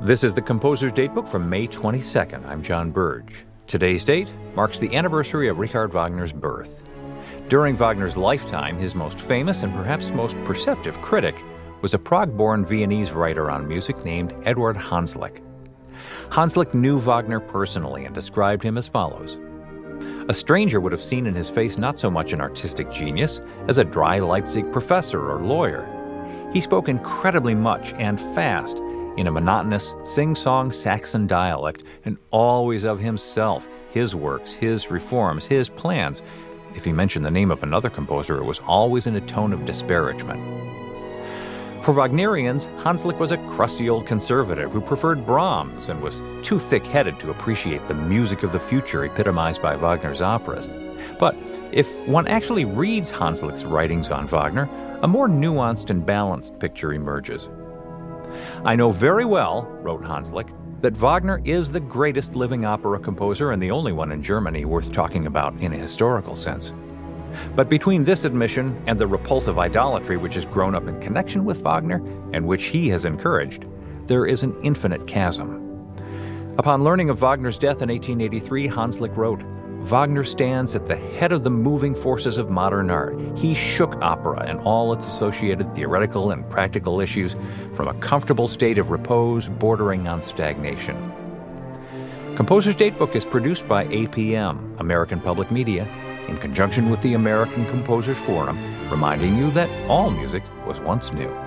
This is the Composer's Datebook from May 22nd. I'm John Burge. Today's date marks the anniversary of Richard Wagner's birth. During Wagner's lifetime, his most famous and perhaps most perceptive critic was a Prague-born Viennese writer on music named Eduard Hanslick. Hanslick knew Wagner personally and described him as follows. A stranger would have seen in his face not so much an artistic genius as a dry Leipzig professor or lawyer. He spoke incredibly much and fast in a monotonous, sing-song Saxon dialect, and always of himself, his works, his reforms, his plans. If he mentioned the name of another composer, it was always in a tone of disparagement. For Wagnerians, Hanslick was a crusty old conservative who preferred Brahms and was too thick-headed to appreciate the music of the future epitomized by Wagner's operas. But if one actually reads Hanslick's writings on Wagner, a more nuanced and balanced picture emerges. I know very well, wrote Hanslick, that Wagner is the greatest living opera composer and the only one in Germany worth talking about in a historical sense. But between this admission and the repulsive idolatry which has grown up in connection with Wagner and which he has encouraged, there is an infinite chasm. Upon learning of Wagner's death in 1883, Hanslick wrote, Wagner stands at the head of the moving forces of modern art. He shook opera and all its associated theoretical and practical issues from a comfortable state of repose bordering on stagnation. Composer's Datebook is produced by APM, American Public Media, in conjunction with the American Composers Forum, reminding you that all music was once new.